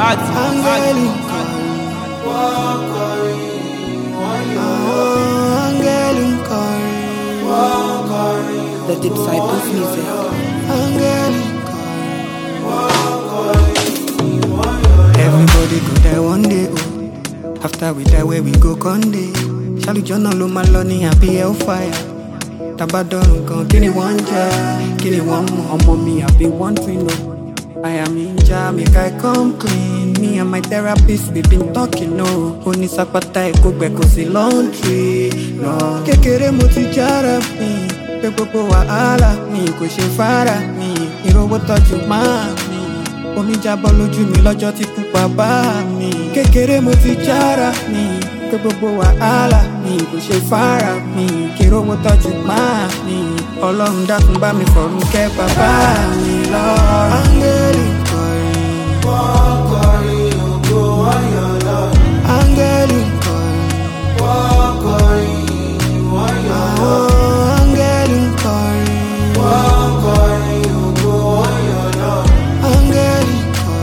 Angeli, Angeli, The Disciples Music. Angeli. Everybody go die one day, oh. After we die, where we go Conde. Shall John no my lonely happy hellfire. Tabadon gon' kill it one jar, kill it one more. Mommy, I be one thing, no. I am in jar, make I come clean. Me and my therapist, we been talking, no. Only sapata e go back cause laundry, no. Kekere mo ti jara mi, pe gbogbo wahala mi kò ṣe fara mi. Ìrówó tọ́jú máa mi, omi jábọ́ lójú mi lọ́jọ́ tí kú pa bá mi. Kékeré mo ti jára mi, pé gbogbo wàhálà mi kò ṣe fara mi. Kìrówó tọ́jú máa mi, Ọlọ́run dákun bá mi fọ̀run kẹ́ bàbá mi lọ́rùn. Áńgẹ́lì kọrin, wọ́n kọrin ògo ayọ̀ lọ́rùn. Áńgẹ́lì kọrin, wọ́n kọrin wọ́n yọ̀ lọ́rùn. Áńgẹ́lì kọrin, wọ́n kọrin ògo ayọ̀ lọ́rùn. Áńgẹ́lì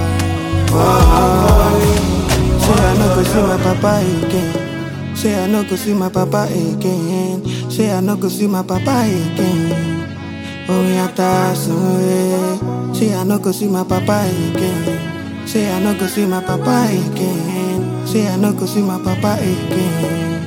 say I no go see my papa again. Say I no go see my papa again. Say I no go see my papa again. Orin atasunre. Say I no go see my papa again. Say I no go see my papa again. Say I no go see my papa again.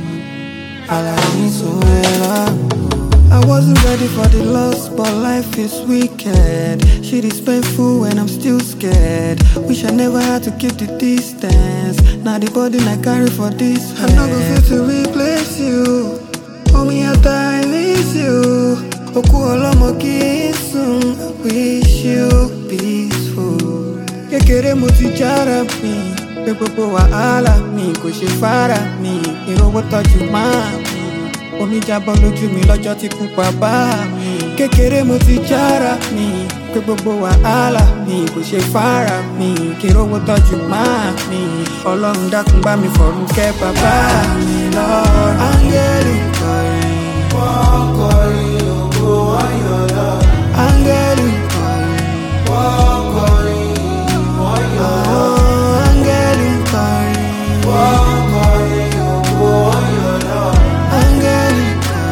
I wasn't ready for the loss, but life is wicked. Shit is painful and I'm still scared. Wish I never had to keep the distance. Now the burden I carry for this head. I'm not gonna fit to replace you. Homie, after I miss you. Oku olomo kisun, I wish you peaceful. Kekere mo ti jara mi, pe gbogbo wàhálà mi kò ṣe fara mi. Ìrówó tọ́jú máa mi, omi jábọ́ lójú mi lọ́jọ́ tí kú pa bá mi. Kékeré mo ti jára mi, pé gbogbo wàhálà mi kò ṣe fara mi. Kìrówó tọ́jú máa mi, Ọlọ́run dákun bá mi fọ̀run kẹ́ bàbá mi lọ́rùn. Áńgẹ́lì kọrin, wọ́n kọrin ògo ayọ̀ lọ́rùn. Áńgẹ́lì kọrin, wọ́n kọrin wọ́n yọ̀ lọ́rùn. Áńgẹ́lì kọrin, wọ́n kọrin ògo ayọ̀ lọ́rùn. Áńgẹ́lì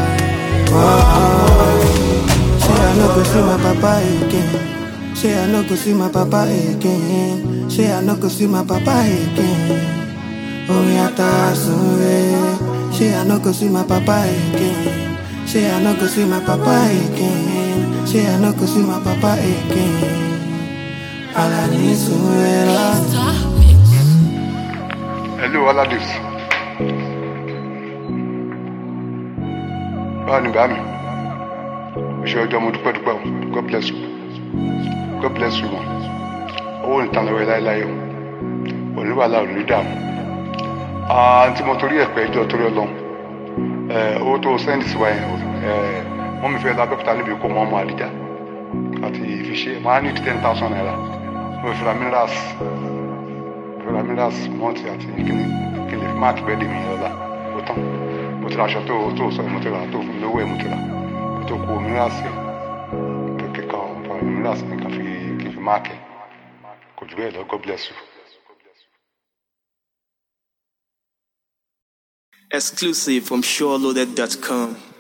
say I no go see my papa again. Say I no go see my papa again. Say I no go see my papa again. Orin atasunre. Say I no go see my papa again. Say I no go see my papa again. Say I no go see my papa again. Alani sunrela. Hello, Aladis. Báwo ni bá mi? Ṣé ọjọ́ mo dúpẹ́ o? God bless you. God bless you man. Owó nìtan lọ́wọ́ láéláé o. Oníwàlá ò ní dààmú. Àǹtí mo torí ẹ̀pẹ́ ẹjọ́ torí Ọlọ́run. Owó tó sẹ́ndì sí wa yẹn wọ́n mi fẹ́ lábẹ́kúta níbi kó mọ́ ọmọ àdìjà àti ìfiṣẹ́. Màá ní 10,000 naira. Mo fi ra minerals mọ́ọ̀tì àti kíni kí n lè fi máàkì bẹ́ẹ̀ dè mí lọ́la. Ó tán. Mo ti ra aṣọ tó sọ mo ti ra tó fún mi lówó ẹ̀ mo ti ra. Tó kó minerals kẹ̀kẹ́ kan fún minerals ní kan fi máàkì. Kò jù bẹ́ẹ̀ lọ, God bless you. Exclusive from SureLoaded.com.